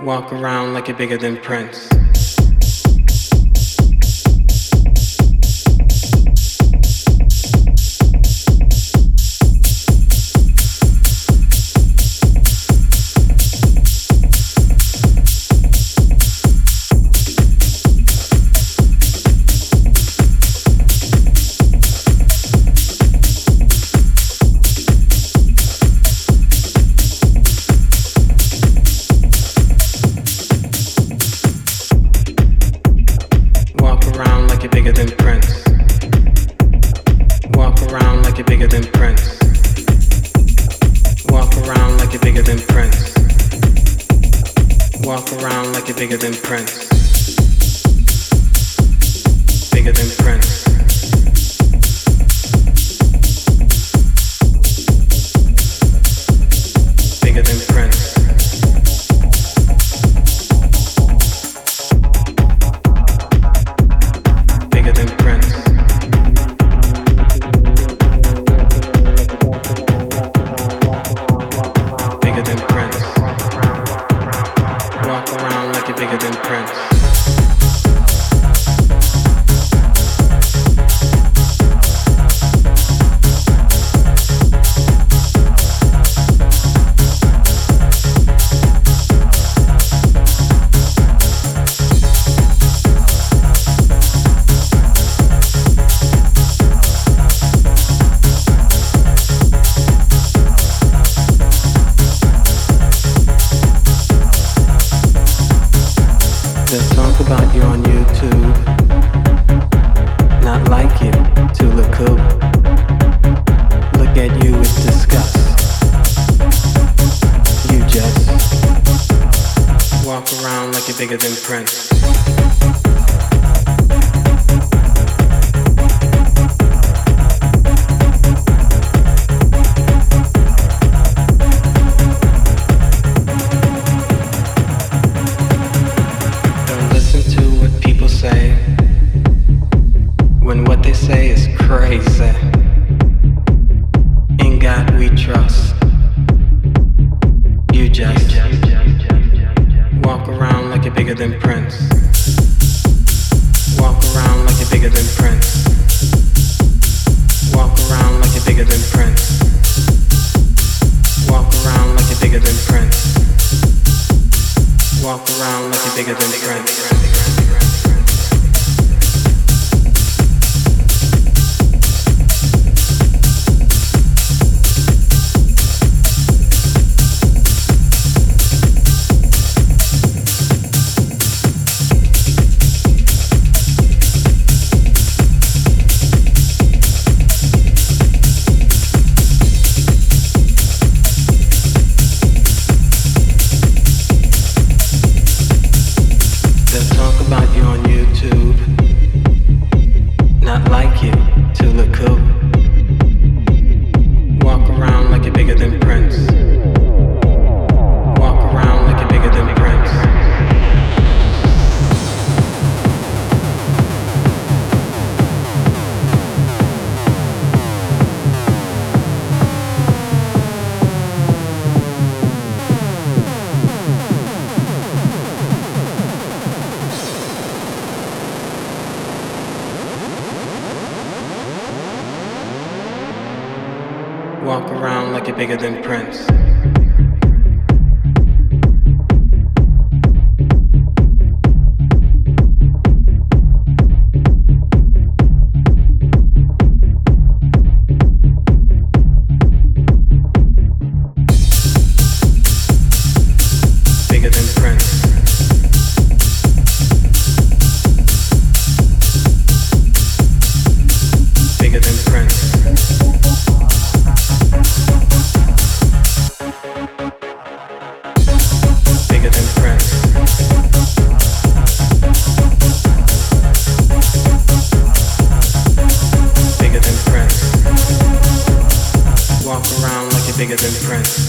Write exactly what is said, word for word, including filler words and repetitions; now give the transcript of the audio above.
Walk around like you're bigger than Prince. Bigger than Prince. Bigger than Prince. Bigger than Prince. Bigger than Prince. Bigger than Prince. Walk around like you're bigger than Prince. They'll talk about you on YouTube, not like you to look cool. Look at you with disgust. You just walk around like you're bigger than Prince. When what they say is crazy. In God we trust. You just walk around like you're bigger than Prince. Walk around like you're bigger than Prince. Walk around like you're bigger than Prince. Walk around like you're bigger than Prince. Walk around like you're bigger than Prince. About you on YouTube, not like you to look cool. Walk around like you're bigger than Prince. Walk around like you're bigger than Prince. Walk around like you're bigger than Prince. Bigger than Prince. Bigger than Prince. Bigger than Prince. Bigger than Prince. Walk around like you're bigger than Prince.